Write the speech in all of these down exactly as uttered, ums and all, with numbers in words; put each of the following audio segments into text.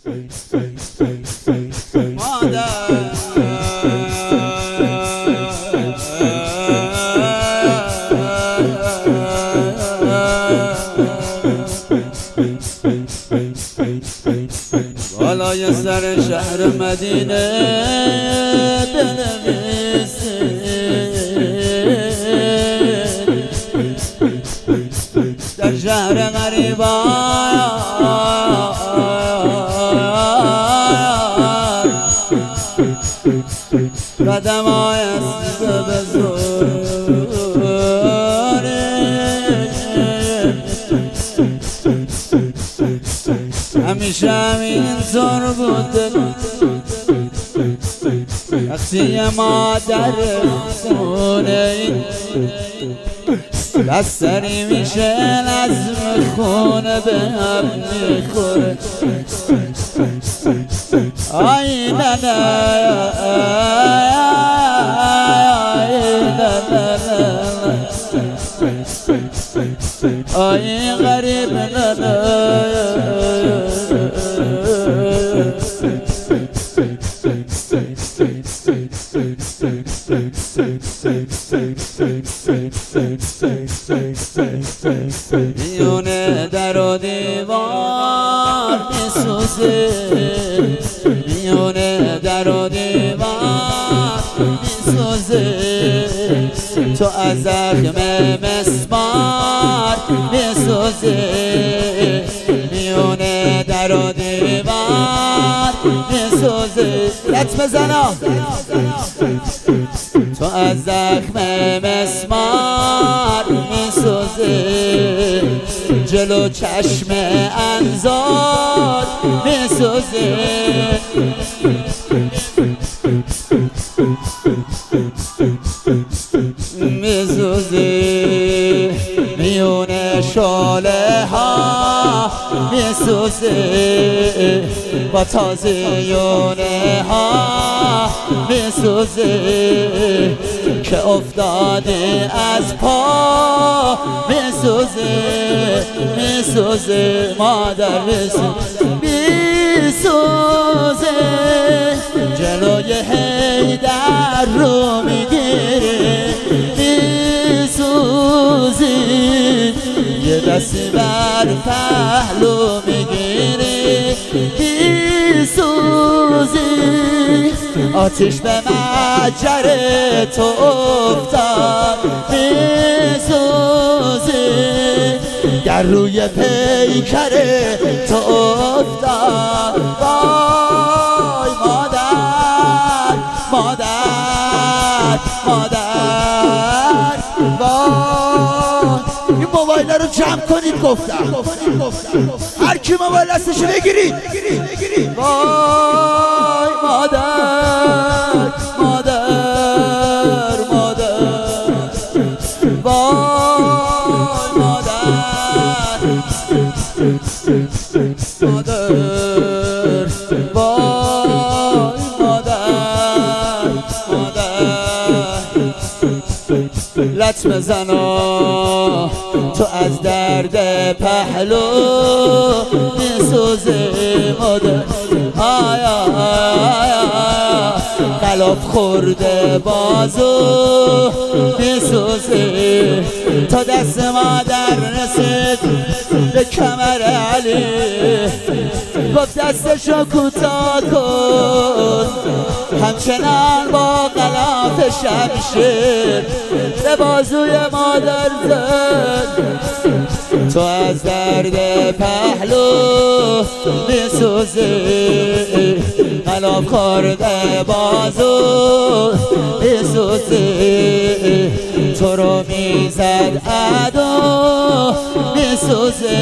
مادر بالای سر شهر مدینه بنویسید در شهر غریبان قدم های است به همیشه همینطور بوده وقتی مادر خونه بستری میشه نظم خونه به هم میخوره آی نه نه آی غریب نه میونه در و دیوار میسوزه میونه در و دیوار میسوزه تو از زخم مسمار میسوزه میونه در و دیوار میسوزه لط بزنا تو از زخم مسمار میسوزه جلو چشم انظار میسوزه میسوزه میونه شعله ها میسوزه با تازیونه ها میسوزه که افتاده از پا میسوزه میسوزه مادر میسوزه میسوزه جلوی حیدر رو میگیره میسوزه یه دستی بر پهلو میگیره میسوزه آتش به مجر تو افتاد میسوزه در روی پیکر تو افتاد وای مادر مادر مادر وای این موبایل رو جمع کنید گفتم هر کی موبایل دستشو بگیرید وای مادر مادر مادر وای مادر مادر وای مادر مادر لط بزنا تو از درد پهلو میسوزه مادر آیا آیا غلاف خورده بازو میسوزه تا دست مادر رسید به کمر علی گفت دستشو کوتاه کن همچنان با غلاف شمشیر به بازوی مادر زد تو از درد پهلو میسوزه غلاف خورده بازو میسوزه تو رو میزد عدو میسوزه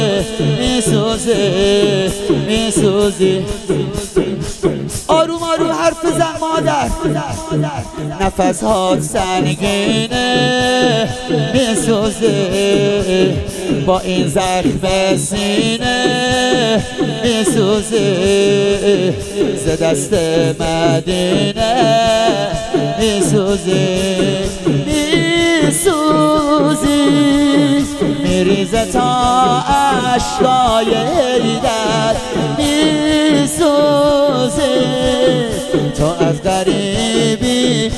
میسوزه میسوزه آروم آروم حرف زن مادر نفس هات سنگینه میسوزه با این زخم سینه میسوزه ز دست مدینه میسوزه میسوزی میریزه تا اشکای حیدر میسوزی